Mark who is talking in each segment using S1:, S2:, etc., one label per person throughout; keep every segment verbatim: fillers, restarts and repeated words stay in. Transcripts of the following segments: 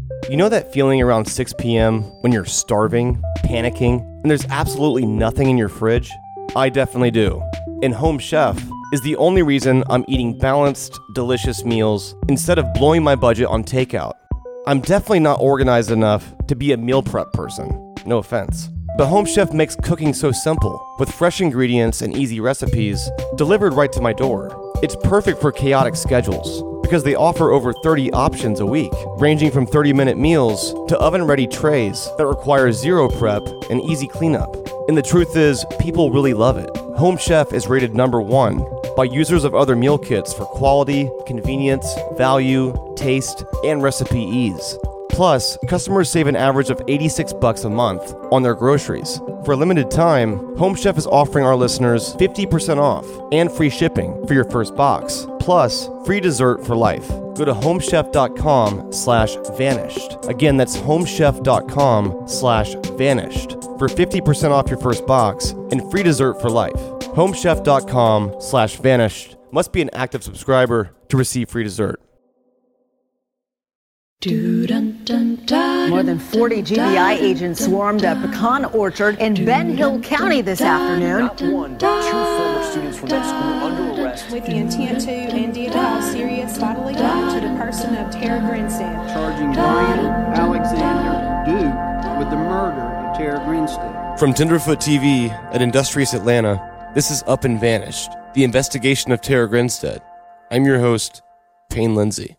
S1: You know that feeling around six p.m. when you're starving, panicking, and there's absolutely nothing in your fridge? I definitely do. And Home Chef is the only reason I'm eating balanced, delicious meals instead of blowing my budget on takeout. I'm definitely not organized enough to be a meal prep person. No offense. But Home Chef makes cooking so simple, with fresh ingredients and easy recipes delivered right to my door. It's perfect for chaotic schedules because they offer over thirty options a week, ranging from thirty-minute meals to oven-ready trays that require zero prep and easy cleanup. And the truth is, people really love it. Home Chef is rated number one by users of other meal kits for quality, convenience, value, taste, and recipe ease. Plus, customers save an average of eighty-six bucks a month on their groceries. For a limited time, Home Chef is offering our listeners fifty percent off and free shipping for your first box, plus free dessert for life. Go to homechef.com slash vanished. Again, that's homechef.com slash vanished for fifty percent off your first box and free dessert for life. homechef.com slash vanished. Must be an active subscriber to receive free dessert.
S2: More than forty G B I agents swarmed a pecan orchard in Ben Hill County this afternoon.
S3: Not one, but two former students from that school under arrest.
S4: With the intent to indeed cause serious bodily harm to the person of Tara Grinstead.
S5: Charging Ryan Alexander Duke with the murder of Tara Grinstead.
S1: From Tenderfoot T V at Industrious Atlanta, this is Up and Vanished, the investigation of Tara Grinstead. I'm your host, Payne Lindsay.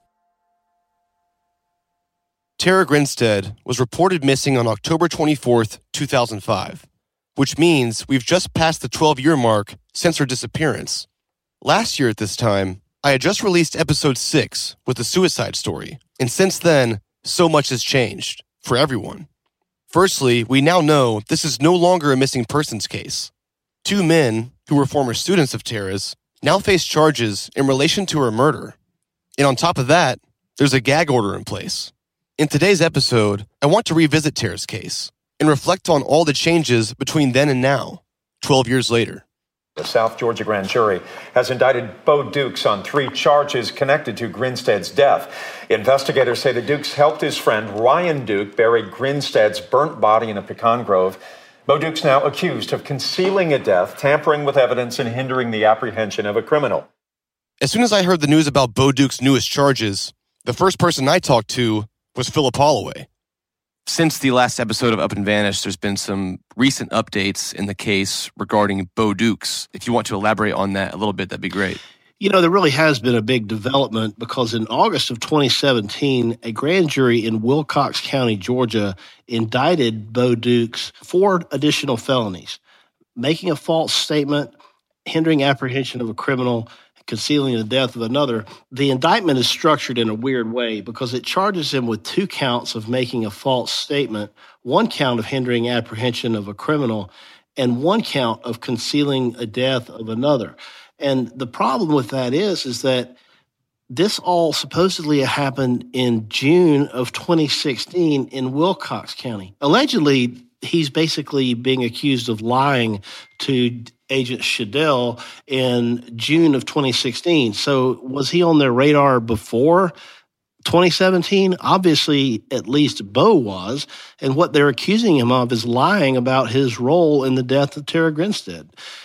S1: Tara Grinstead was reported missing on October twenty-fourth, two thousand five, which means we've just passed the twelve-year mark since her disappearance. Last year at this time, I had just released episode six with the suicide story, and since then, so much has changed for everyone. Firstly, we now know this is no longer a missing persons case. Two men, who were former students of Tara's, now face charges in relation to her murder. And on top of that, there's a gag order in place. In today's episode, I want to revisit Tara's case and reflect on all the changes between then and now, twelve years later.
S6: The South Georgia grand jury has indicted Bo Dukes on three charges connected to Grinstead's death. Investigators say the Dukes helped his friend Ryan Duke bury Grinstead's burnt body in a pecan grove. Bo Dukes now accused of concealing a death, tampering with evidence, and hindering the apprehension of a criminal.
S1: As soon as I heard the news about Bo Dukes' newest charges, the first person I talked to was Philip Holloway. Since the last episode of Up and Vanished, there's been some recent updates in the case regarding Bo Dukes. If you want to elaborate on that a little bit, that'd be great.
S7: You know, there really has been a big development because in August of twenty seventeen, a grand jury in Wilcox County, Georgia, indicted Bo Dukes for additional felonies: making a false statement, hindering apprehension of a criminal, concealing the death of another. The indictment is structured in a weird way because it charges him with two counts of making a false statement, one count of hindering apprehension of a criminal, and one count of concealing a death of another. And the problem with that is, is that this all supposedly happened in June of twenty sixteen in Wilcox County. Allegedly, he's basically being accused of lying to Agent Shadell in June of twenty sixteen. So was he on their radar before twenty seventeen? Obviously, at least Bo was. And what they're accusing him of is lying about his role in the death of Tara Grinstead.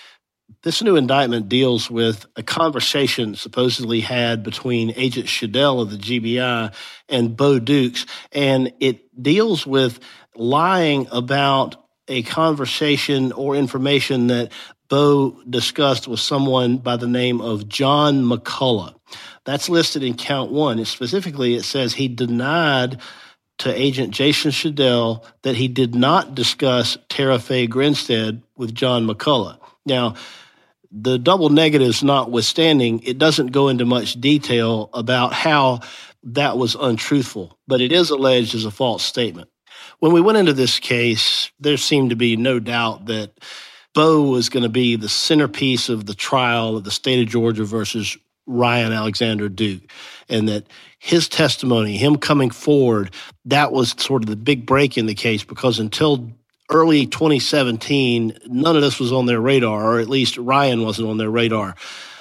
S7: This new indictment deals with a conversation supposedly had between Agent Shadell of the G B I and Bo Dukes, and it deals with lying about a conversation or information that Bo discussed with someone by the name of John McCullough. That's listed in count one. And specifically, it says he denied to Agent Jason Shadell that he did not discuss Tara Faye Grinstead with John McCullough. Now, the double negatives notwithstanding, it doesn't go into much detail about how that was untruthful, but it is alleged as a false statement. When we went into this case, there seemed to be no doubt that Bo was going to be the centerpiece of the trial of the state of Georgia versus Ryan Alexander Duke, and that his testimony, him coming forward, that was sort of the big break in the case, because until early twenty seventeen, none of this was on their radar, or at least Ryan wasn't on their radar.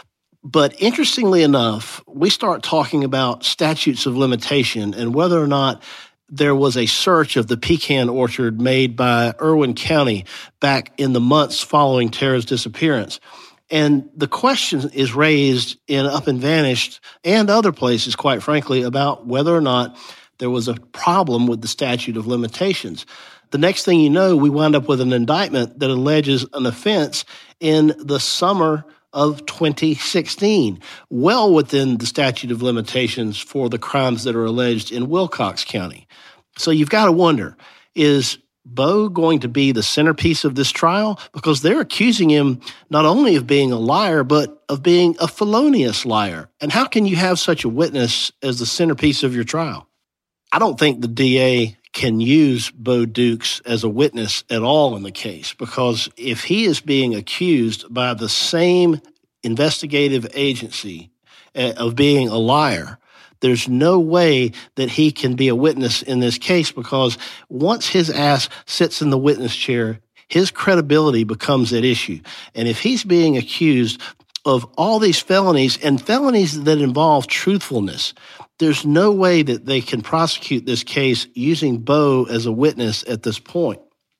S7: But interestingly enough, we start talking about statutes of limitation and whether or not there was a search of the pecan orchard made by Irwin County back in the months following Tara's disappearance. And the question is raised in Up and Vanished and other places, quite frankly, about whether or not there was a problem with the statute of limitations. The next thing you know, we wind up with an indictment that alleges an offense in the summer of twenty sixteen, well within the statute of limitations for the crimes that are alleged in Wilcox County. So you've got to wonder, is Bo going to be the centerpiece of this trial? Because they're accusing him not only of being a liar, but of being a felonious liar. And how can you have such a witness as the centerpiece of your trial? I don't think the D A can use Bo Dukes as a witness at all in the case, because if he is being accused by the same investigative agency of being a liar, there's no way that he can be a witness in this case, because once his ass sits in the witness chair, his credibility becomes at issue. And if he's being accused of all these felonies and felonies that involve truthfulness, there's no way that they can prosecute this case using Bo as a witness at this point.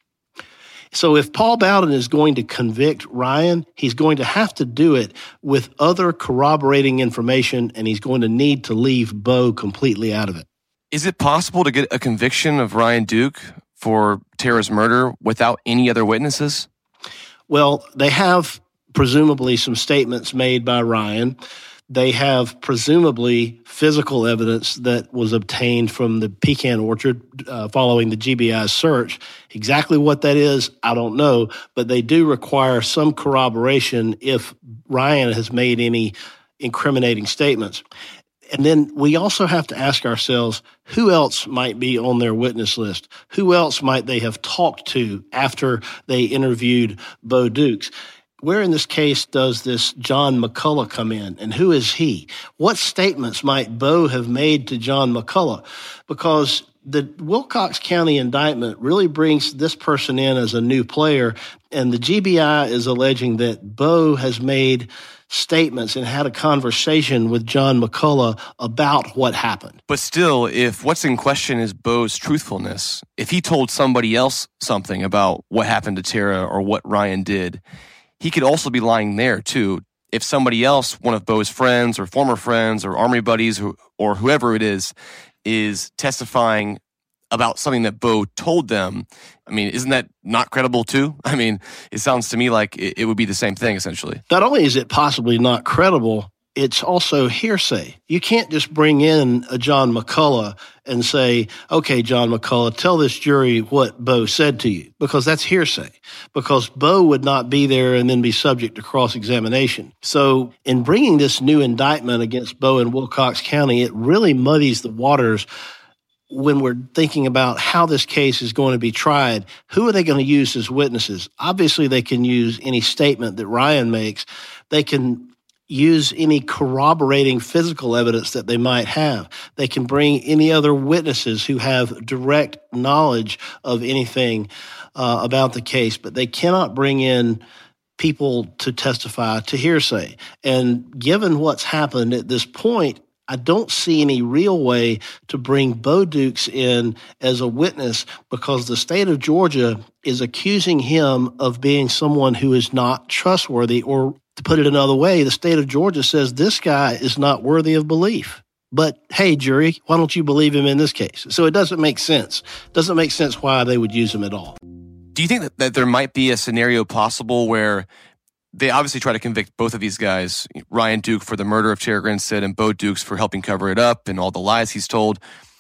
S7: So if Paul Bowden is going to convict Ryan, he's going to have to do it with other corroborating information, and he's going to need to leave Bo completely out of it.
S1: Is it possible to get a conviction of Ryan Duke for Tara's murder without any other witnesses?
S7: Well, they have presumably some statements made by Ryan. They have presumably physical evidence that was obtained from the pecan orchard uh, following the G B I search. Exactly what that is, I don't know, but they do require some corroboration if Ryan has made any incriminating statements. And then we also have to ask ourselves, who else might be on their witness list? Who else might they have talked to after they interviewed Bo Dukes? Where in this case does this John McCullough come in, and who is he? What statements might Bo have made to John McCullough? Because the Wilcox County indictment really brings this person in as a new player, and the G B I is alleging that Bo has made statements and had a conversation with John McCullough about what happened.
S1: But still, if what's in question is Bo's truthfulness, if he told somebody else something about what happened to Tara or what Ryan did, he could also be lying there, too. If somebody else, one of Bo's friends or former friends or Army buddies or, or whoever it is, is testifying about something that Bo told them, I mean, isn't that not credible, too? I mean, it sounds to me like it, it would be the same thing, essentially.
S7: Not only is it possibly not credible, it's also hearsay. You can't just bring in a John McCullough and say, okay, John McCullough, tell this jury what Bo said to you, because that's hearsay, because Bo would not be there and then be subject to cross-examination. So in bringing this new indictment against Bo in Wilcox County, it really muddies the waters when we're thinking about how this case is going to be tried. Who are they going to use as witnesses? Obviously, they can use any statement that Ryan makes. They can use any corroborating physical evidence that they might have. They can bring any other witnesses who have direct knowledge of anything uh, about the case, but they cannot bring in people to testify to hearsay. And given what's happened at this point, I don't see any real way to bring Bo Dukes in as a witness, because the state of Georgia is accusing him of being someone who is not trustworthy, or to put it another way, the state of Georgia says this guy is not worthy of belief. But hey, jury, why don't you believe him in this case? So it doesn't make sense. It doesn't make sense why they would use him at all.
S1: Do you think that, that there might be a scenario possible where they obviously try to convict both of these guys, Ryan Duke for the murder of Tara Grinstead and Bo Dukes for helping cover it up and all the lies he's told?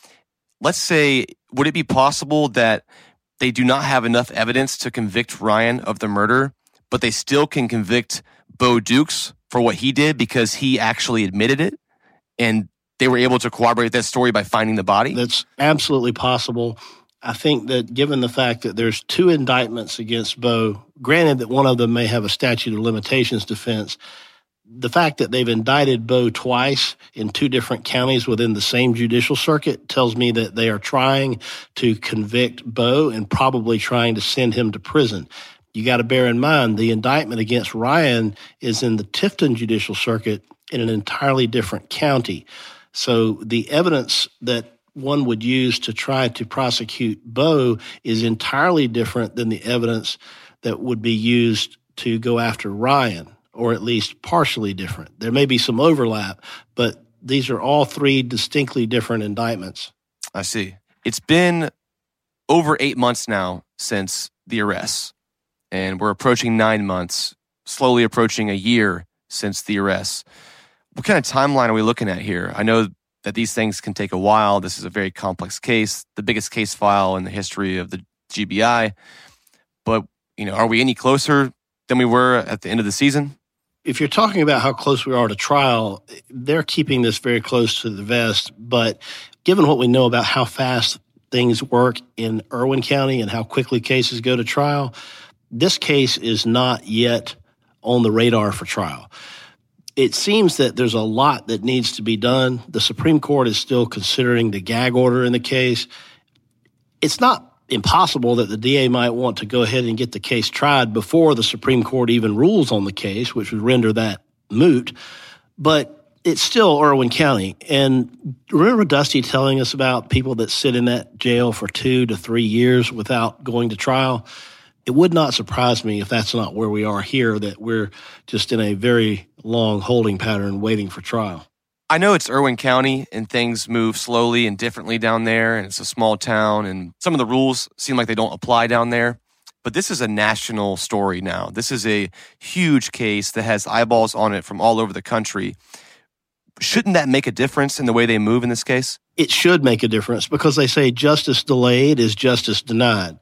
S1: Let's say, would it be possible that they do not have enough evidence to convict Ryan of the murder, but they still can convict Bo Dukes for what he did because he actually admitted it, and they were able to corroborate that story by finding the body?
S7: That's absolutely possible. I think that given the fact that there's two indictments against Bo, granted that one of them may have a statute of limitations defense, the fact that they've indicted Bo twice in two different counties within the same judicial circuit tells me that they are trying to convict Bo and probably trying to send him to prison. You got to bear in mind the indictment against Ryan is in the Tifton Judicial Circuit in an entirely different county. So the evidence that one would use to try to prosecute Bo is entirely different than the evidence that would be used to go after Ryan, or at least partially different. There may be some overlap, but these are all three distinctly different indictments.
S1: I see. It's been over eight months now since the arrests, and we're approaching nine months, slowly approaching a year since the arrests. What kind of timeline are we looking at here? I know that these things can take a while. This is a very complex case, the biggest case file in the history of the G B I. But, you know, are we any closer than we were at the end of the season?
S7: If you're talking about how close we are to trial, they're keeping this very close to the vest. But given what we know about how fast things work in Irwin County and how quickly cases go to trial, this case is not yet on the radar for trial. It seems that there's a lot that needs to be done. The Supreme Court is still considering the gag order in the case. It's not impossible that the D A might want to go ahead and get the case tried before the Supreme Court even rules on the case, which would render that moot. But it's still Irwin County. And remember Dusty telling us about people that sit in that jail for two to three years without going to trial? It would not surprise me if that's not where we are here, that we're just in a very long holding pattern waiting for trial.
S1: I know it's Irwin County and things move slowly and differently down there, and it's a small town, and some of the rules seem like they don't apply down there. But this is a national story now. This is a huge case that has eyeballs on it from all over the country. Shouldn't that make a difference in the way they move in this case?
S7: It should make a difference because they say justice delayed is justice denied.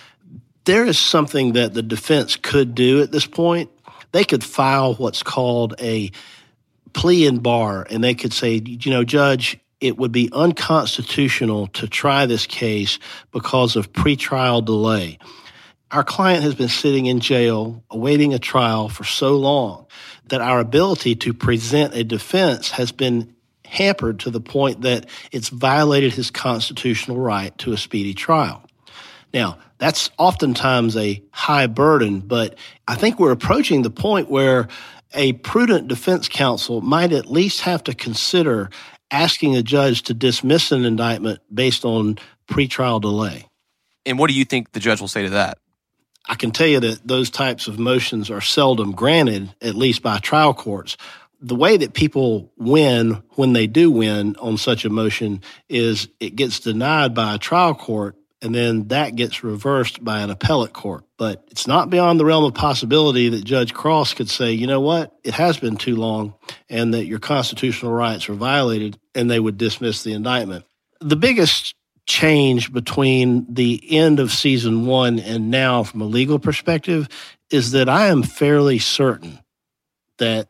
S7: There is something that the defense could do at this point. They could file what's called a plea in bar, and they could say, you know, Judge, it would be unconstitutional to try this case because of pretrial delay. Our client has been sitting in jail awaiting a trial for so long that our ability to present a defense has been hampered to the point that it's violated his constitutional right to a speedy trial. Now, that's oftentimes a high burden, but I think we're approaching the point where a prudent defense counsel might at least have to consider asking a judge to dismiss an indictment based on pretrial delay.
S1: And what do you think the judge will say to that?
S7: I can tell you that those types of motions are seldom granted, at least by trial courts. The way that people win when they do win on such a motion is it gets denied by a trial court, and then that gets reversed by an appellate court. But it's not beyond the realm of possibility that Judge Cross could say, you know what, it has been too long, and that your constitutional rights are violated, and they would dismiss the indictment. The biggest change between the end of season one and now from a legal perspective is that I am fairly certain that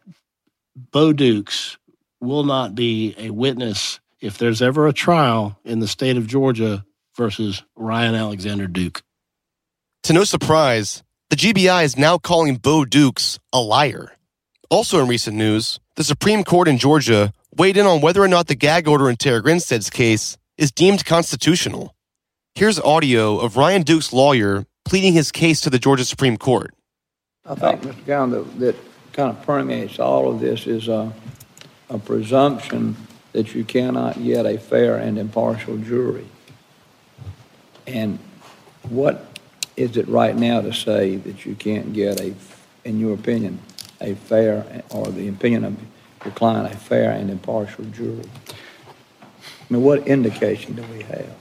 S7: Bo Dukes will not be a witness if there's ever a trial in the state of Georgia versus Ryan Alexander Duke.
S1: To no surprise, the G B I is now calling Bo Dukes a liar. Also in recent news, the Supreme Court in Georgia weighed in on whether or not the gag order in Tara Grinstead's case is deemed constitutional. Here's audio of Ryan Duke's lawyer pleading his case to the Georgia Supreme Court.
S8: I think, Mister Gown, that, that kind of permeates all of this is a, a presumption that you cannot get a fair and impartial jury. And what is it right now to say that you can't get, a, in your opinion, a fair, or the opinion of your client, a fair and impartial jury? I mean, what indication do we have?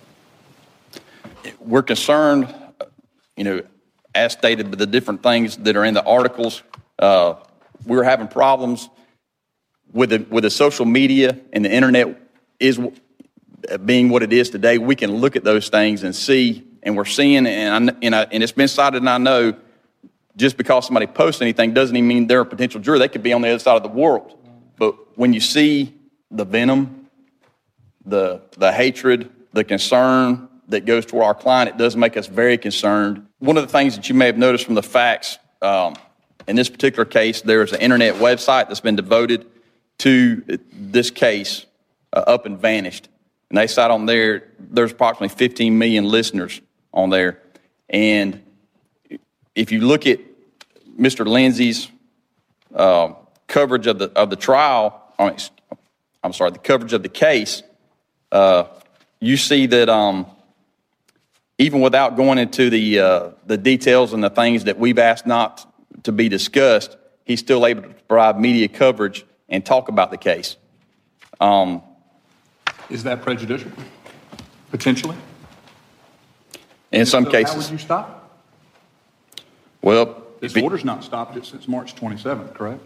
S9: We're concerned, you know, as stated, with the different things that are in the articles. Uh, we're having problems with the, with the social media and the internet is being what it is today. We can look at those things and see, and we're seeing, and, I, and, I, and it's been cited, and I know just because somebody posts anything doesn't even mean they're a potential juror. They could be on the other side of the world. But when you see the venom, the the hatred, the concern that goes toward our client, it does make us very concerned. One of the things that you may have noticed from the facts, um, in this particular case, there is an internet website that's been devoted to this case, uh, up and vanished. And they cite on there, there's approximately fifteen million listeners on there. And if you look at Mister Lindsay's uh, coverage of the of the trial, I'm sorry, the coverage of the case, uh, you see that um, even without going into the uh, the details and the things that we've asked not to be discussed, he's still able to provide media coverage and talk about the case. Um,
S10: Is that prejudicial? Potentially?
S9: In some
S10: so
S9: cases.
S10: How would you stop it?
S9: Well,
S10: This
S9: be,
S10: order's not stopped it since March twenty-seventh, correct?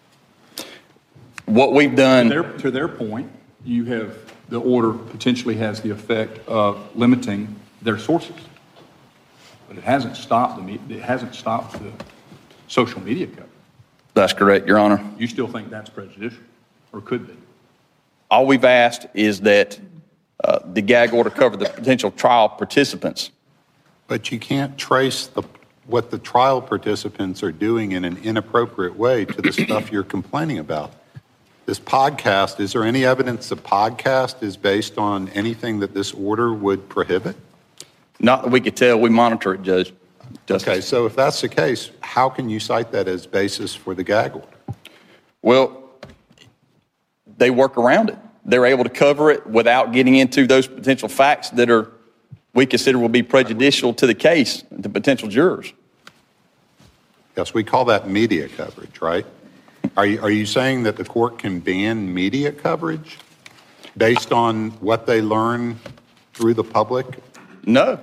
S9: What we've done.
S10: To their, to their point, you have, the order potentially has the effect of limiting their sources. But it hasn't stopped the, me- it hasn't stopped the social media coverage.
S9: That's correct, Your Honor.
S10: You still think that's prejudicial, or could be?
S9: All we've asked is that uh, the gag order cover the potential trial participants.
S11: But you can't trace the, what the trial participants are doing in an inappropriate way to the stuff you're complaining about. This podcast, is there any evidence the podcast is based on anything that this order would prohibit?
S9: Not that we could tell. We monitor it, Judge. Justice.
S11: Okay, so if that's the case, how can you cite that as basis for the gag order?
S9: Well, they work around it. They're able to cover it without getting into those potential facts that are we consider will be prejudicial to the case, to potential jurors.
S11: Yes, we call that media coverage, right? Are you, are you saying that the court can ban media coverage based on what they learn through the public?
S9: No.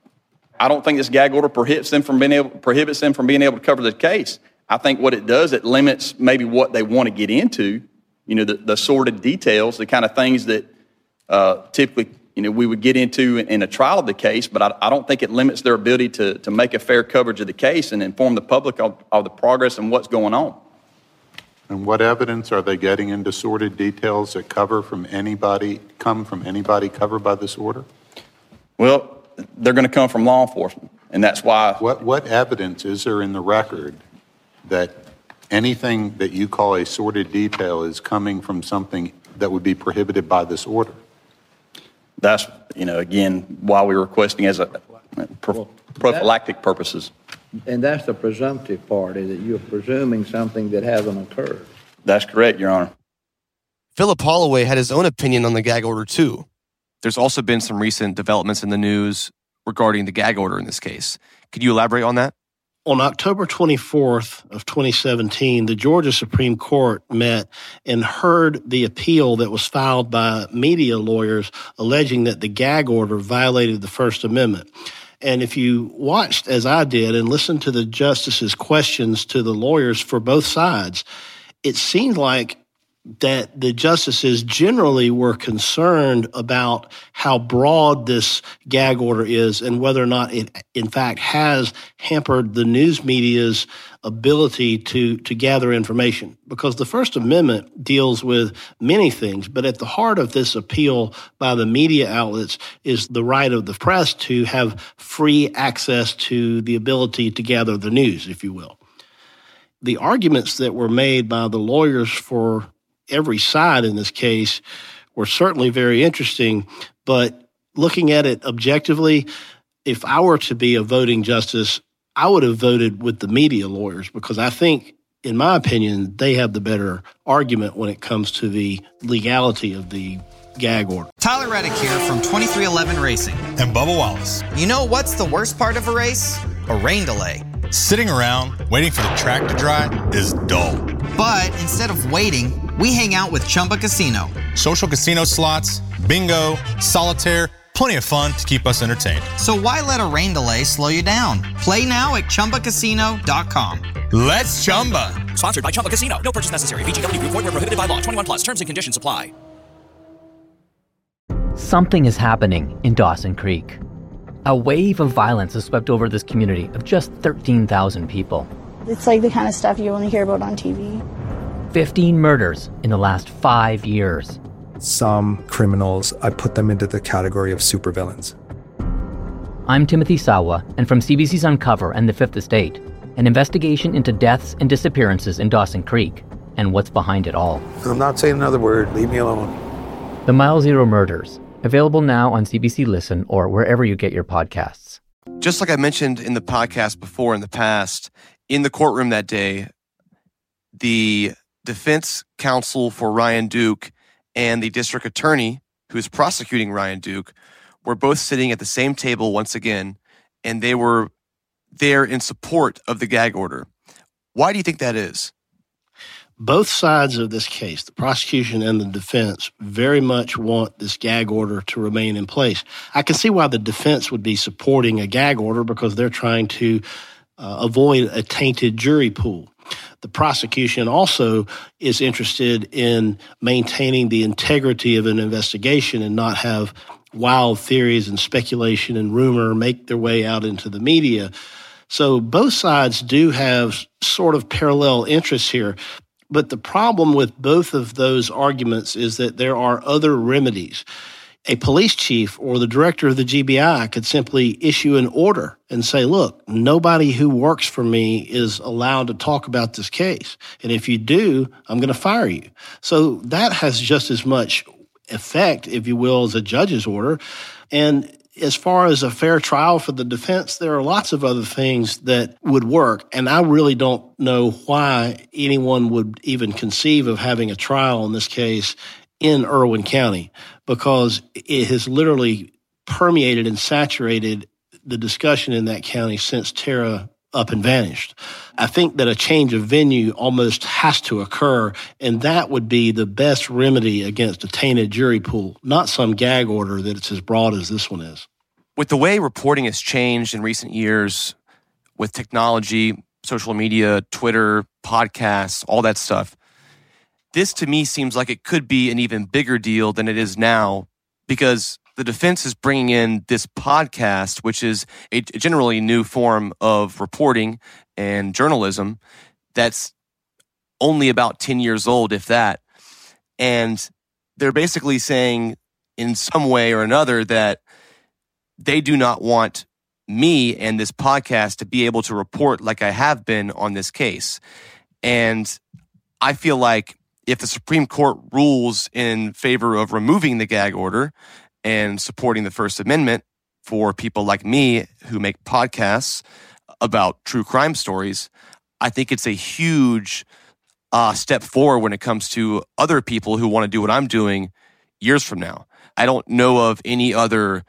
S9: I don't think this gag order prohibits them from being able, prohibits them from being able to cover the case. I think what it does, it limits maybe what they want to get into, you know, the, the sordid details, the kind of things that uh, typically, you know, we would get into in, in a trial of the case, but I, I don't think it limits their ability to, to make a fair coverage of the case and inform the public of, of the progress and what's going on.
S11: And what evidence are they getting into sordid details that cover from anybody, come from anybody covered by this order?
S9: Well, they're going to come from law enforcement, and that's why.
S11: What, what evidence is there in the record that anything that you call a sordid detail is coming from something that would be prohibited by this order?
S9: That's, you know, again, why we're requesting as a pro- prophylactic purposes.
S8: And that's the presumptive part, is that you're presuming something that hasn't occurred.
S9: That's correct, Your Honor.
S1: Philip Holloway had his own opinion on the gag order, too. There's also been some recent developments in the news regarding the gag order in this case. Could you elaborate on that?
S7: On October twenty-fourth of twenty seventeen, the Georgia Supreme Court met and heard the appeal that was filed by media lawyers alleging that the gag order violated the First Amendment. And if you watched, as I did, and listened to the justices' questions to the lawyers for both sides, it seemed like that the justices generally were concerned about how broad this gag order is and whether or not it, in fact, has hampered the news media's ability to, to gather information. Because the First Amendment deals with many things, but at the heart of this appeal by the media outlets is the right of the press to have free access to the ability to gather the news, if you will. The arguments that were made by the lawyers for every side in this case were certainly very interesting, but looking at it objectively, if I were to be a voting justice, I would have voted with the media lawyers because I think, in my opinion, they have the better argument when it comes to the legality of the gag order.
S12: Tyler Reddick here from twenty-three eleven Racing.
S13: And Bubba Wallace.
S12: You know what's the worst part of a race? A rain delay.
S13: Sitting around waiting for the track to dry is dull.
S12: But instead of waiting, we hang out with Chumba Casino.
S13: Social casino slots, bingo, solitaire, plenty of fun to keep us entertained.
S12: So why let a rain delay slow you down? Play now at Chumba Casino dot com.
S13: Let's Chumba.
S14: Sponsored by Chumba Casino. No purchase necessary. V G W Group. Void where prohibited by law. twenty-one plus. Terms and conditions apply.
S15: Something is happening in Dawson Creek. A wave of violence has swept over this community of just thirteen thousand people.
S16: It's like the kind of stuff you only hear about on T V.
S15: fifteen murders in the last five years.
S17: Some criminals, I put them into the category of supervillains.
S15: I'm Timothy Sawa, and from C B C's Uncover and The Fifth Estate, an investigation into deaths and disappearances in Dawson Creek and what's behind it all.
S17: I'm not saying another word. Leave me alone.
S15: The Mile Zero Murders, available now on C B C Listen or wherever you get your podcasts.
S1: Just like I mentioned in the podcast before in the past, in the courtroom that day, the defense counsel for Ryan Duke and the district attorney who's prosecuting Ryan Duke, were both sitting at the same table once again, and they were there in support of the gag order. Why do you think that is?
S7: Both sides of this case, the prosecution and the defense, very much want this gag order to remain in place. I can see why the defense would be supporting a gag order because they're trying to uh, avoid a tainted jury pool. The prosecution also is interested in maintaining the integrity of an investigation and not have wild theories and speculation and rumor make their way out into the media. So both sides do have sort of parallel interests here. But the problem with both of those arguments is that there are other remedies. A police chief or the director of the G B I could simply issue an order and say, look, nobody who works for me is allowed to talk about this case. And if you do, I'm going to fire you. So that has just as much effect, if you will, as a judge's order. And as far as a fair trial for the defense, there are lots of other things that would work. And I really don't know why anyone would even conceive of having a trial in this case in Irwin County, because it has literally permeated and saturated the discussion in that county since Tara up and vanished. I think that a change of venue almost has to occur, and that would be the best remedy against a tainted jury pool, not some gag order that's as broad as this one is.
S1: With the way reporting has changed in recent years, with technology, social media, Twitter, podcasts, all that stuff, this to me seems like it could be an even bigger deal than it is now, because the defense is bringing in this podcast, which is a generally new form of reporting and journalism that's only about ten years old, if that. And they're basically saying in some way or another that they do not want me and this podcast to be able to report like I have been on this case. And I feel like if the Supreme Court rules in favor of removing the gag order and supporting the First Amendment for people like me who make podcasts about true crime stories, I think it's a huge uh, step forward when it comes to other people who want to do what I'm doing years from now. I don't know of any other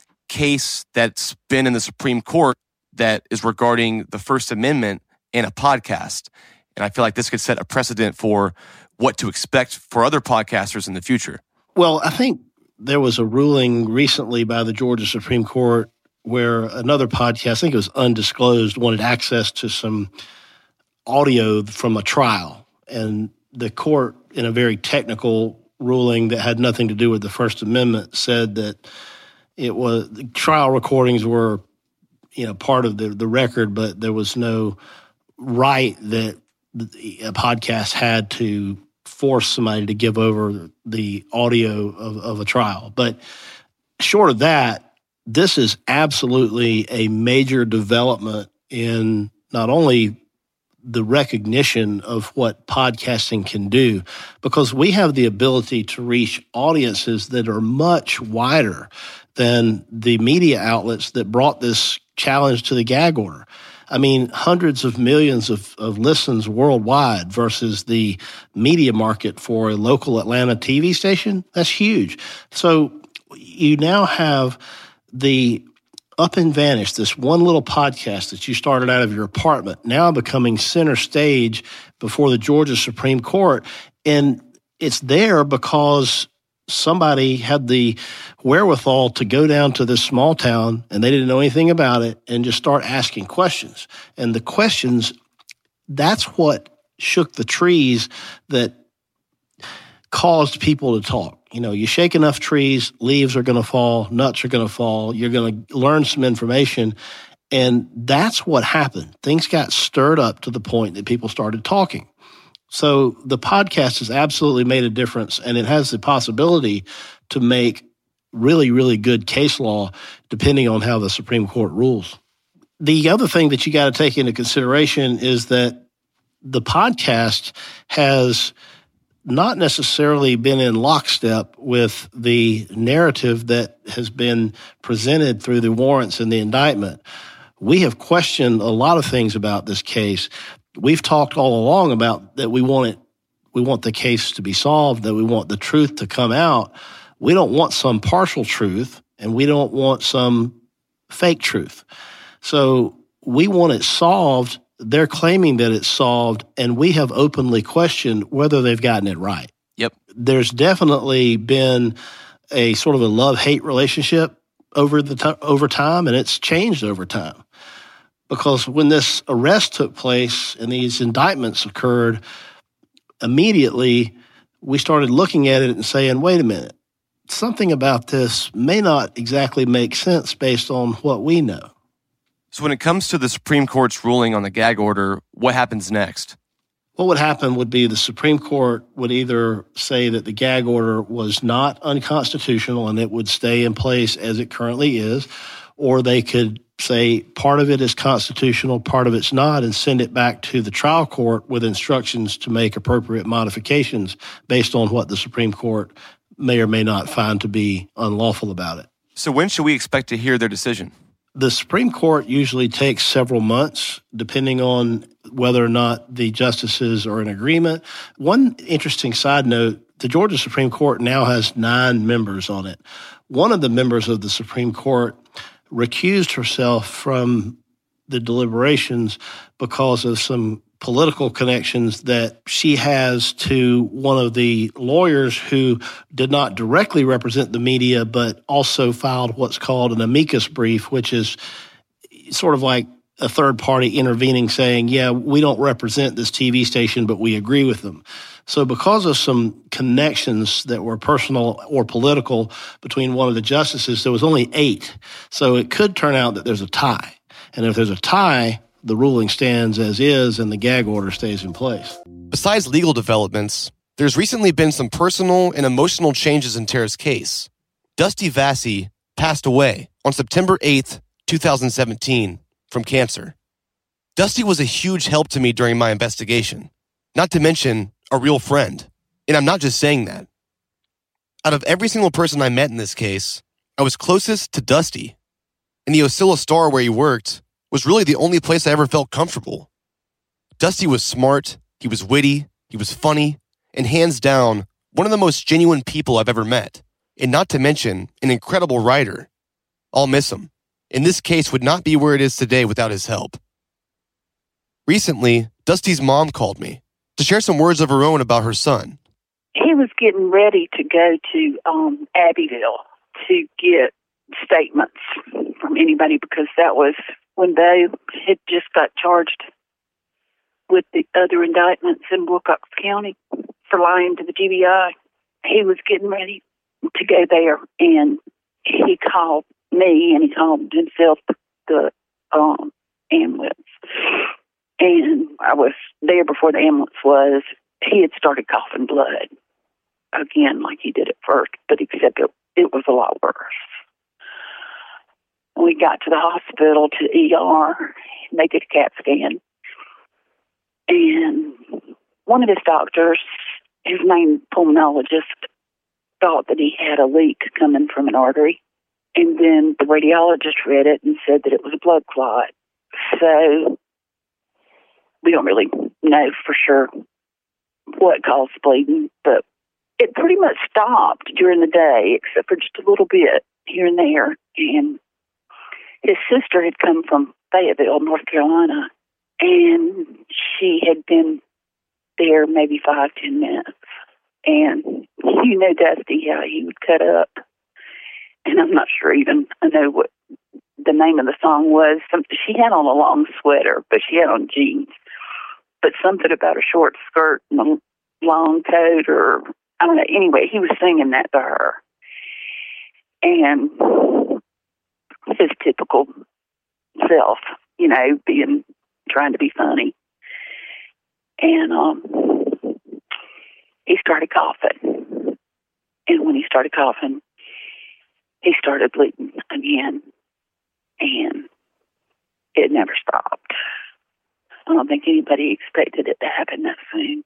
S1: case that's been in the Supreme Court that is regarding the First Amendment in a podcast. And I feel like this could set a precedent for what to expect for other podcasters in the future.
S7: Well, I think there was a ruling recently by the Georgia Supreme Court where another podcast, I think it was undisclosed, wanted access to some audio from a trial. And the court, in a very technical ruling that had nothing to do with the First Amendment, said that it was the trial recordings were, you know, part of the, the record, but there was no right that a podcast had to force somebody to give over the audio of, of a trial. But short of that, this is absolutely a major development in not only the recognition of what podcasting can do, because we have the ability to reach audiences that are much wider than the media outlets that brought this challenge to the gag order. I mean, hundreds of millions of, of listens worldwide versus the media market for a local Atlanta T V station. That's huge. So you now have the Up and Vanish, this one little podcast that you started out of your apartment, now becoming center stage before the Georgia Supreme Court. And it's there because somebody had the wherewithal to go down to this small town and they didn't know anything about it and just start asking questions. And the questions, that's what shook the trees that caused people to talk. You know, you shake enough trees, leaves are going to fall, nuts are going to fall, you're going to learn some information. And that's what happened. Things got stirred up to the point that people started talking. So the podcast has absolutely made a difference, and it has the possibility to make really, really good case law depending on how the Supreme Court rules. The other thing that you got to take into consideration is that the podcast has not necessarily been in lockstep with the narrative that has been presented through the warrants and the indictment. We have questioned a lot of things about this case. We've talked all along about that we want it, we want the case to be solved, that we want the truth to come out. We don't want some partial truth, and we don't want some fake truth. So we want it solved. They're claiming that it's solved, and we have openly questioned whether they've gotten it right.
S1: Yep.
S7: There's definitely been a sort of a love-hate relationship over the t- over time, and it's changed over time. Because when this arrest took place and these indictments occurred, immediately we started looking at it and saying, wait a minute, something about this may not exactly make sense based on what we know.
S1: So when it comes to the Supreme Court's ruling on the gag order, what happens next?
S7: What would happen would be the Supreme Court would either say that the gag order was not unconstitutional and it would stay in place as it currently is, or they could say part of it is constitutional, part of it's not, and send it back to the trial court with instructions to make appropriate modifications based on what the Supreme Court may or may not find to be unlawful about it.
S1: So when should we expect to hear their decision?
S7: The Supreme Court usually takes several months, depending on whether or not the justices are in agreement. One interesting side note, the Georgia Supreme Court now has nine members on it. One of the members of the Supreme Court recused herself from the deliberations because of some political connections that she has to one of the lawyers who did not directly represent the media, but also filed what's called an amicus brief, which is sort of like a third party intervening saying, yeah, we don't represent this T V station, but we agree with them. So because of some connections that were personal or political between one of the justices, there was only eight. So it could turn out that there's a tie. And if there's a tie, the ruling stands as is and the gag order stays in place.
S1: Besides legal developments, there's recently been some personal and emotional changes in Tara's case. Dusty Vassy passed away on September eighth, twenty seventeen from cancer. Dusty was a huge help to me during my investigation, not to mention a real friend. And I'm not just saying that. Out of every single person I met in this case, I was closest to Dusty. And the Ocilla Star where he worked was really the only place I ever felt comfortable. Dusty was smart, he was witty, he was funny, and hands down, one of the most genuine people I've ever met. And not to mention, an incredible writer. I'll miss him. And this case would not be where it is today without his help. Recently, Dusty's mom called me to share some words of her own about her son.
S18: He was getting ready to go to um, Abbeville to get statements from anybody because that was when they had just got charged with the other indictments in Wilcox County for lying to the G B I. He was getting ready to go there, and he called me, and he called himself the um, ambulance. And I was there before the ambulance was. He had started coughing blood again like he did at first, but except it, it was a lot worse. We got to the hospital, to E R. They did a CAT scan. And one of his doctors, his main pulmonologist, thought that he had a leak coming from an artery. And then the radiologist read it and said that it was a blood clot. So we don't really know for sure what caused bleeding, but it pretty much stopped during the day, except for just a little bit here and there. And his sister had come from Fayetteville, North Carolina, and she had been there maybe five, ten minutes. And you know Dusty, how he would cut up. And I'm not sure even I know what the name of the song was. She had on a long sweater, but she had on jeans. But something about a short skirt and a long coat, or I don't know. Anyway, he was singing that to her. And his typical self, you know, being, trying to be funny. And um, he started coughing. And when he started coughing, he started bleeding again. And it never stopped. I don't think anybody expected it to happen that soon.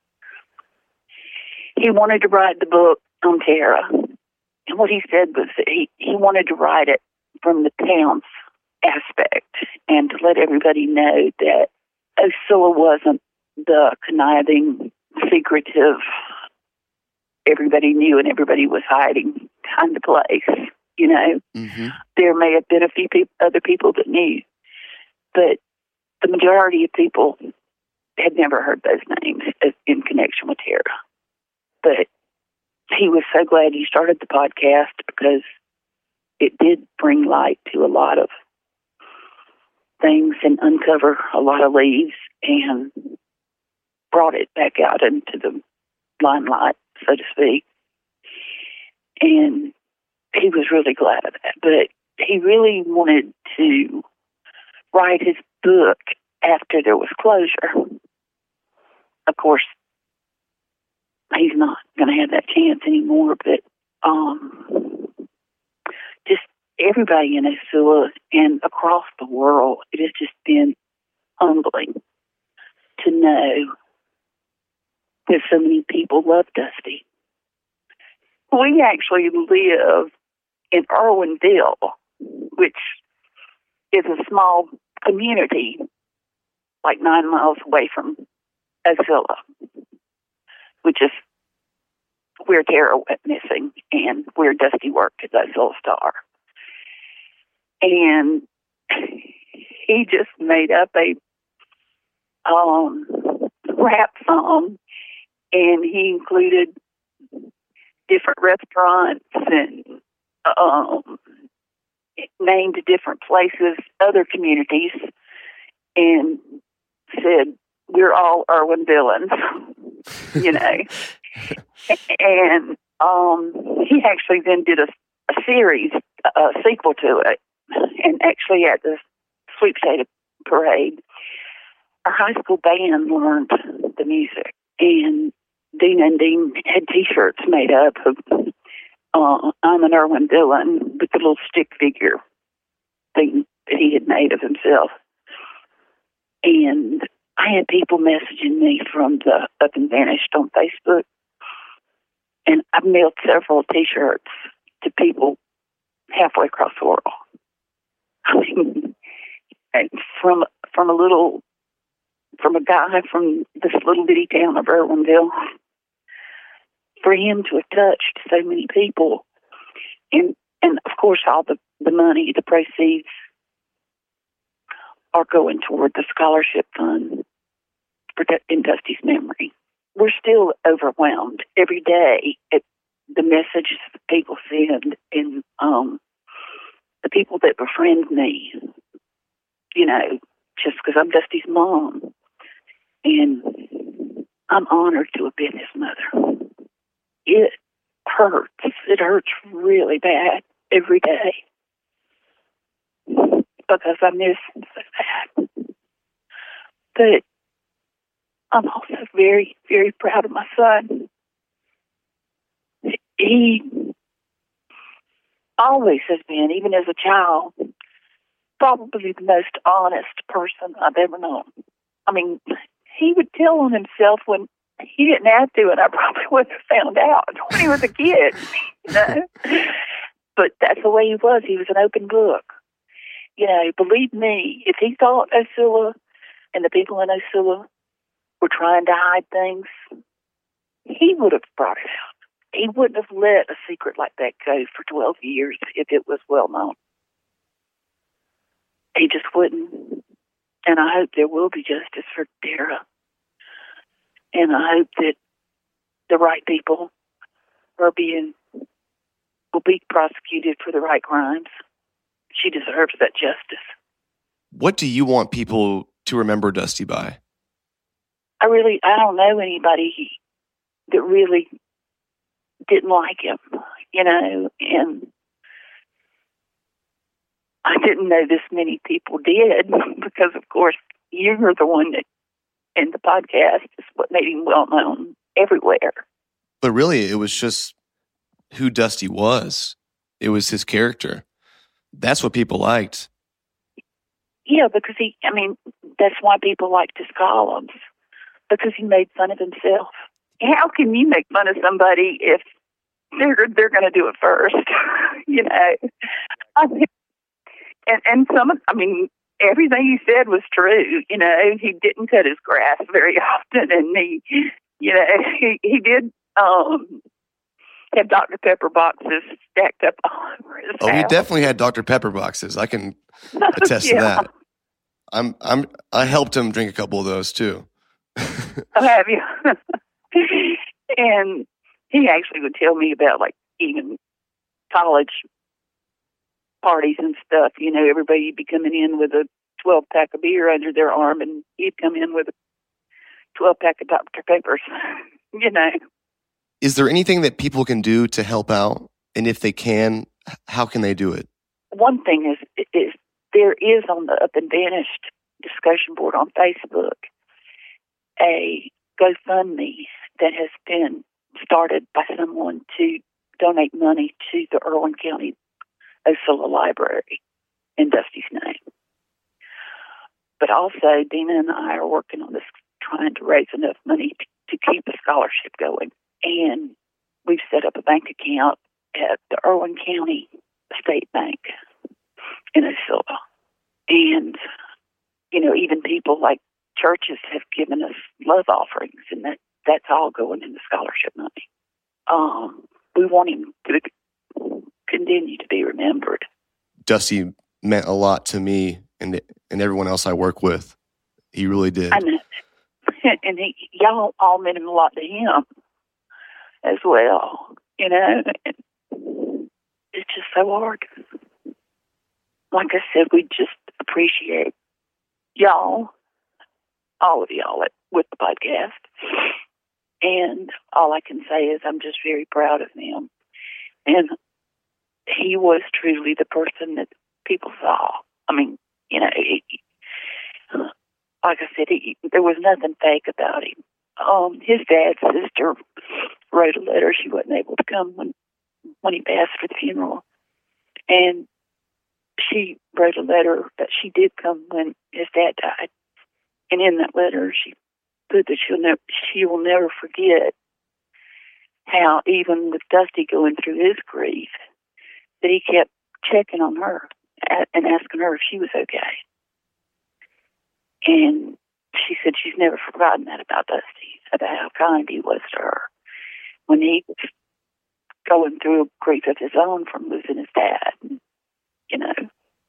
S18: He wanted to write the book on Tara. And what he said was that he, he wanted to write it from the town's aspect and to let everybody know that Ocilla wasn't the conniving, secretive everybody knew and everybody was hiding kind of place. You know,
S1: Mm-hmm.
S18: there may have been a few peop- other people that knew, but the majority of people had never heard those names as, in connection with Tara. But he was so glad he started the podcast because it did bring light to a lot of things and uncover a lot of leaves and brought it back out into the limelight, so to speak. And he was really glad of that. But he really wanted to write his book after there was closure. Of course, he's not going to have that chance anymore, but um, just everybody in Osceola and across the world, it has just been humbling to know that so many people love Dusty. We actually live in Irwinville, which is a small community like nine miles away from Osceola, which is where Tara went missing and where Dusty worked at the Osceola Star. And he just made up a um, rap song, and he included different restaurants and um, named different places, other communities, and said, "We're all Irwin villains," you know. And um, he actually then did a, a series, a sequel to it. And actually at the Sweepstakes parade, our high school band learned the music. And Dean and Dean had T-shirts made up of uh, "I'm an Irwin villain" with the little stick figure thing that he had made of himself. And I had people messaging me from the Up and Vanished on Facebook. And I've mailed several T-shirts to people halfway across the world. I mean, and from from a little, from a guy from this little bitty town of Irwinville, for him to have touched so many people, and and of course all the, the money, the proceeds are going toward the scholarship fund for in Dusty's memory. We're still overwhelmed every day at the messages that people send and um, the people that befriend me, you know, just because I'm Dusty's mom. And I'm honored to have been his mother. It hurts. It hurts really bad every day because I miss him so bad. But I'm also very, very proud of my son. He always has been, even as a child, probably the most honest person I've ever known. I mean, he would tell on himself when he didn't have to, and I probably wouldn't have found out when he was a kid, you know. But that's the way he was. He was an open book. You know, believe me, if he thought Osceola and the people in Osceola were trying to hide things, he would have brought it out. He wouldn't have let a secret like that go for twelve years if it was well known. He just wouldn't. And I hope there will be justice for Tara. And I hope that the right people are being, will be prosecuted for the right crimes. She deserves that justice.
S1: What do you want people to remember Dusty by?
S18: I really, I don't know anybody that really didn't like him, you know, and I didn't know this many people did because, of course, you were the one that, in the podcast, is what made him well known everywhere.
S1: But really, it was just who Dusty was. It was his character. That's what people liked.
S18: Yeah, because he, I mean, that's why people liked his columns, because he made fun of himself. How can you make fun of somebody if they're they're going to do it first? You know, I mean, and and some of, I mean, everything he said was true. You know, he didn't cut his grass very often, and he, you know, he he did um, had Doctor Pepper boxes stacked up all over his
S1: Oh,
S18: house.
S1: we definitely had Doctor Pepper boxes. I can attest
S18: Yeah.
S1: to that. I'm I'm I helped him drink a couple of those too.
S18: Oh, have you? And he actually would tell me about, like, even college parties and stuff. You know, everybody would be coming in with a twelve-pack of beer under their arm, and he'd come in with a twelve-pack of Doctor Peppers, you know.
S1: Is there anything that people can do to help out? And if they can, h- how can they do it?
S18: One thing is, is there is on the Up and Vanished discussion board on Facebook a GoFundMe that has been started by someone to donate money to the Irwin County Osceola Library in Dusty's name. But also, Dina and I are working on this, trying to raise enough money to, to keep a scholarship going. And we've set up a bank account at the Irwin County State Bank in Osceola. And, you know, even people like churches have given us love offerings, and that, that's all going into scholarship money. Um, we want him to continue to be remembered.
S1: Dusty meant a lot to me and and everyone else I work with. He really did.
S18: I know. And he, y'all all meant a lot to him as well, you know. It's just so hard. Like I said, we just appreciate y'all, all of y'all at, with the podcast. And all I can say is I'm just very proud of him. And he was truly the person that people saw. I mean, you know, he, like I said, he, there was nothing fake about him. Um, his dad's sister wrote a letter. She wasn't able to come when when he passed for the funeral, and she wrote a letter that she did come when his dad died. And in that letter, she put that she'll never she will never forget how, even with Dusty going through his grief, that he kept checking on her and asking her if she was okay. And she said she's never forgotten that about Dusty, about how kind he was to her when he was going through a grief of his own from losing his dad, you know.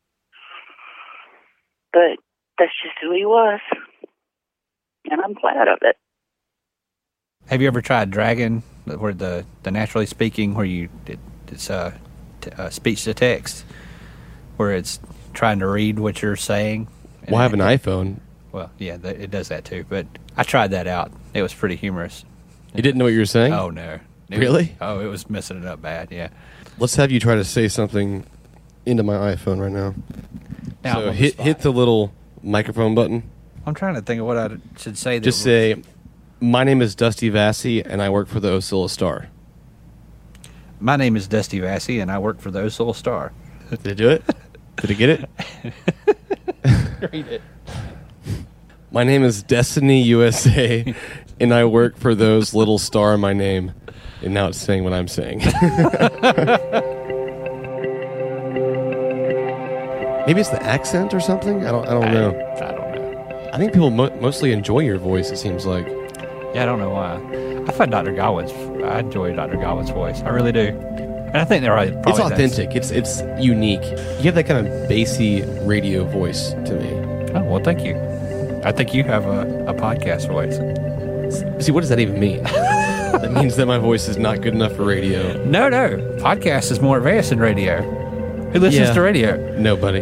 S18: But that's just who he was, and I'm glad of it.
S19: Have you ever tried Dragon, where the, the naturally speaking, where you it, it's uh, t- uh, speech to text, where it's trying to read what you're saying?
S1: Well, I have an iPhone.
S19: Well, yeah, th- it does that too. But I tried that out. It was pretty humorous.
S1: You didn't know what you were saying?
S19: Oh, no. It
S1: Really?
S19: Was, oh, it was messing it up bad, yeah.
S1: Let's have you try to say something into my iPhone right now.
S19: Now I'm
S1: so
S19: on the
S1: hit
S19: spot.
S1: hit the little microphone button.
S19: I'm trying to think of what I should say. That
S1: Just say, my name is Dusty Vassy, and I work for the Osceola Star.
S19: My name is Dusty Vassy, and I work for the Osceola Star.
S1: Did it do it? Did it get it?
S19: Read it.
S1: My name is Destiny U S A, and I work for those little star in my name. And now it's saying what I'm saying. Maybe it's the accent or something? I don't I don't
S19: I-
S1: know.
S19: I don't know.
S1: I think people mo- mostly enjoy your voice, it seems like.
S19: Yeah, I don't know why. I find Doctor Godwin's, I enjoy Doctor Godwin's voice. I really do. And I think they're right.
S1: It's
S19: Probably
S1: authentic. It's it's unique. You have that kind of bassy radio voice to me.
S19: Oh, well, thank you. I think you have a, a podcast voice.
S1: See, what does that even mean? That means that my voice is not good enough for radio.
S19: No, no. Podcast is more advanced than radio. Who listens
S1: Yeah.
S19: to radio?
S1: Nobody.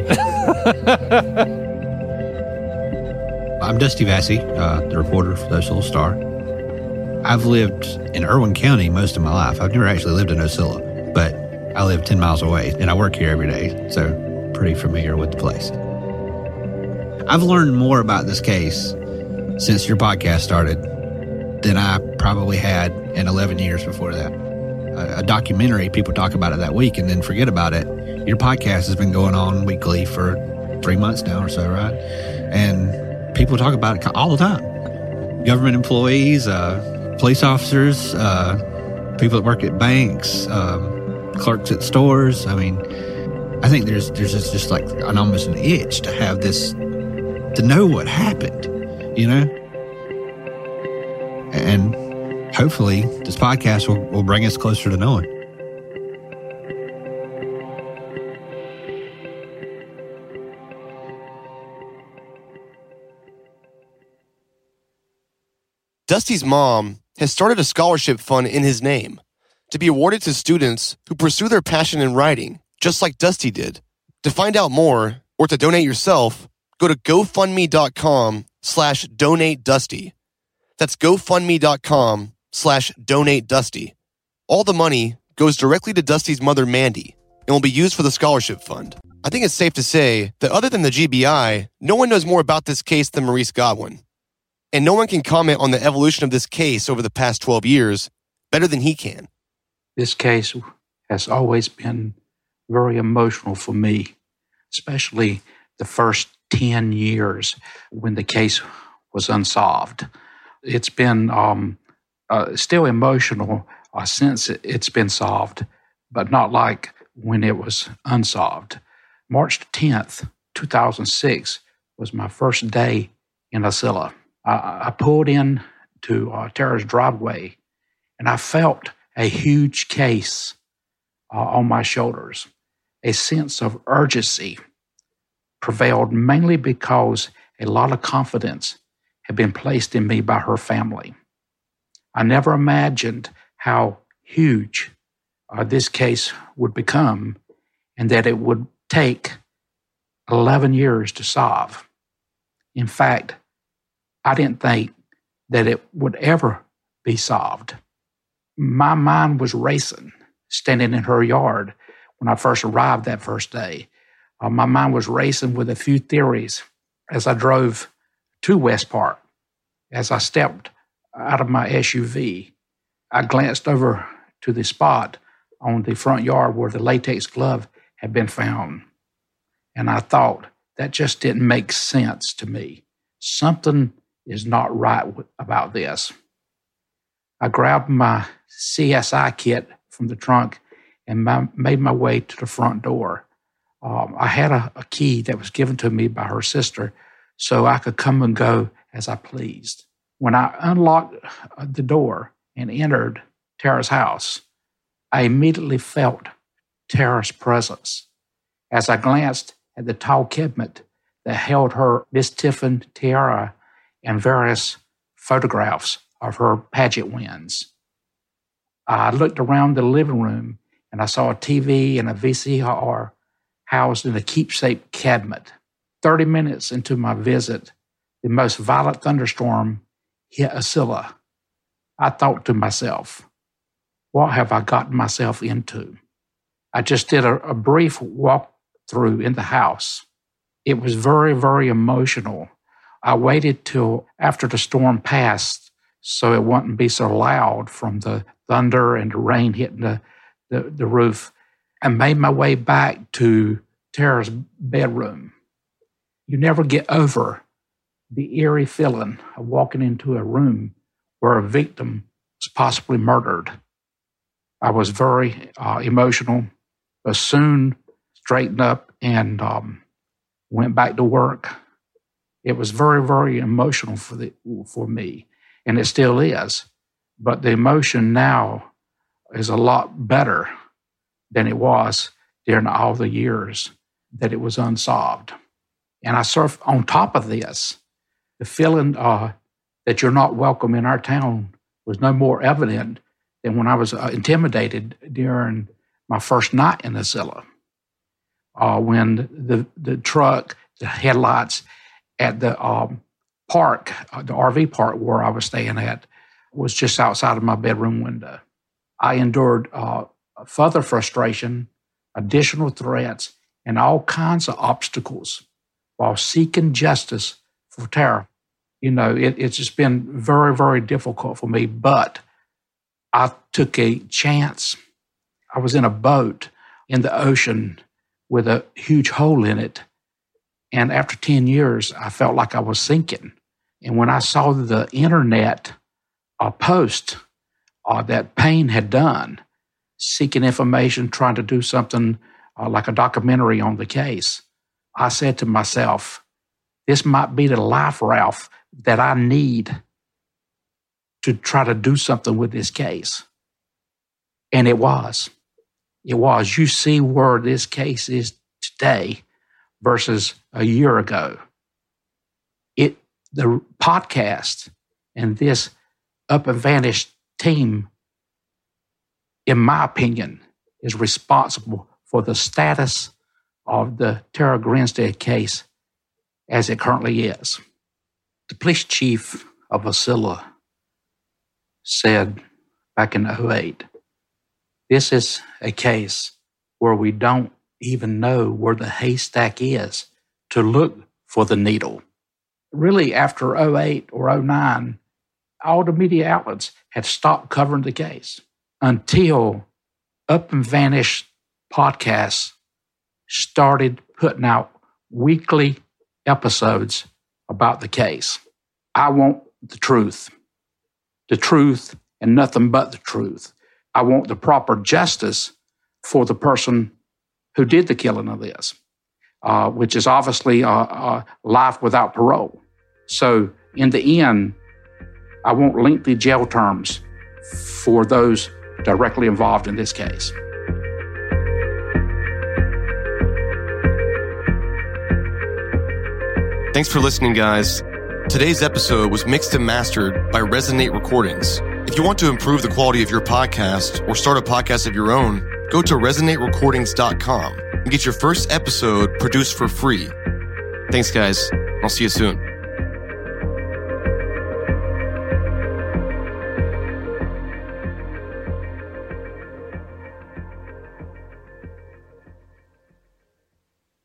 S20: I'm Dusty Vassy, uh, the reporter for the Osceola Star. I've lived in Irwin County most of my life. I've never actually lived in Osceola, but I live ten miles away, and I work here every day, so pretty familiar with the place. I've learned more about this case since your podcast started than I probably had in eleven years before that. A, a documentary, people talk about it that week and then forget about it. Your podcast has been going on weekly for three months now or so, right? And people talk about it all the time. Government employees, uh, police officers, uh, people that work at banks, um, clerks at stores. I mean, I think there's there's just, just like an almost an itch to have this, to know what happened, you know? And hopefully this podcast will, will bring us closer to knowing.
S1: Dusty's mom has started a scholarship fund in his name to be awarded to students who pursue their passion in writing, just like Dusty did. To find out more or to donate yourself, go to GoFundMe.com slash donate Dusty. That's GoFundMe.com slash donate Dusty. All the money goes directly to Dusty's mother, Mandy, and will be used for the scholarship fund. I think it's safe to say that other than the G B I, no one knows more about this case than Maurice Godwin. And no one can comment on the evolution of this case over the past twelve years better than he can.
S21: This case has always been very emotional for me, especially the first ten years when the case was unsolved. It's been um, uh, still emotional uh, since it's been solved, but not like when it was unsolved. March tenth, two thousand six was my first day in Ocilla. I, I pulled in to uh, Tara's driveway, and I felt a huge case uh, on my shoulders. A sense of urgency prevailed mainly because a lot of confidence had been placed in me by her family. I never imagined how huge uh, this case would become and that it would take eleven years to solve. In fact, I didn't think that it would ever be solved. My mind was racing, standing in her yard when I first arrived that first day. Uh, my mind was racing with a few theories as I drove to West Park. As I stepped out of my S U V, I glanced over to the spot on the front yard where the latex glove had been found. And I thought, that just didn't make sense to me. Something is not right w- about this. I grabbed my C S I kit from the trunk and my, made my way to the front door. Um, I had a, a key that was given to me by her sister so I could come and go as I pleased. When I unlocked the door and entered Tara's house, I immediately felt Tara's presence. As I glanced at the tall cabinet that held her Miss Tiffin tiara and various photographs of her pageant wins, I looked around the living room and I saw a T V and a V C R housed in a keepsake cabinet. Thirty minutes into my visit, the most violent thunderstorm hit Ocilla. I thought to myself, what have I gotten myself into? I just did a, a brief walkthrough in the house. It was very, very emotional. I waited till after the storm passed so it wouldn't be so loud from the thunder and the rain hitting the, the, the roof, and made my way back to Tara's bedroom. You never get over the eerie feeling of walking into a room where a victim was possibly murdered. I was very uh, emotional, but soon straightened up and um, went back to work. It was very, very emotional for the for me, and it still is. But the emotion now is a lot better than it was during all the years that it was unsolved. And I surf on top of this, the feeling uh, that you're not welcome in our town was no more evident than when I was uh, intimidated during my first night in Ocilla. Uh, when the, the truck, the headlights at the um, park, uh, the R V park where I was staying at, was just outside of my bedroom window. I endured uh, further frustration, additional threats, and all kinds of obstacles while seeking justice for Tara. You know, it, it's just been very, very difficult for me, but I took a chance. I was in a boat in the ocean with a huge hole in it, and after ten years, I felt like I was sinking. And when I saw the internet uh, post uh, that Payne had done, seeking information, trying to do something uh, like a documentary on the case, I said to myself, this might be the life raft that I need to try to do something with this case. And it was. It was. You see where this case is today versus a year ago. It, the podcast and this Up and Vanished team, in my opinion, is responsible for the status of the Tara Grinstead case as it currently is. The police chief of Wasilla said back in oh eight, this is a case where we don't even know where the haystack is to look for the needle. Really, after oh eight or oh nine, all the media outlets had stopped covering the case until Up and Vanished podcasts started putting out weekly episodes about the case. I want the truth. The truth and nothing but the truth. I want the proper justice for the person who did the killing of this, uh, which is obviously uh, uh, life without parole. So in the end, I want lengthy jail terms for those directly involved in this case.
S1: Thanks for listening, guys. Today's episode was mixed and mastered by Resonate Recordings. If you want to improve the quality of your podcast or start a podcast of your own, go to resonate recordings dot com and get your first episode produced for free. Thanks, guys. I'll see you soon.